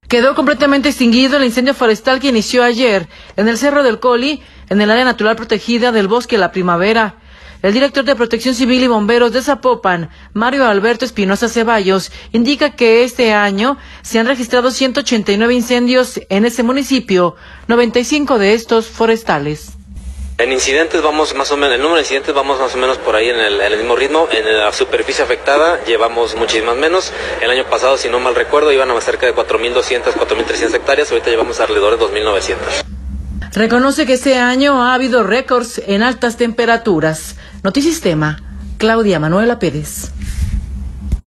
Quedó completamente extinguido el incendio forestal que inició ayer en el Cerro del Coli, en el área natural protegida del Bosque La Primavera. El director de Protección Civil y Bomberos de Zapopan, Mario Alberto Espinosa Ceballos, indica que este año se han registrado 189 incendios en ese municipio, 95 de estos forestales. En incidentes vamos más o menos, el número de incidentes vamos más o menos por ahí en el mismo ritmo. En la superficie afectada llevamos muchísimas menos. El año pasado, si no mal recuerdo, iban a cerca de 4.200, 4.300 hectáreas. Ahorita llevamos alrededor de 2.900. Reconoce que este año ha habido récords en altas temperaturas. Notisistema, Claudia Manuela Pérez.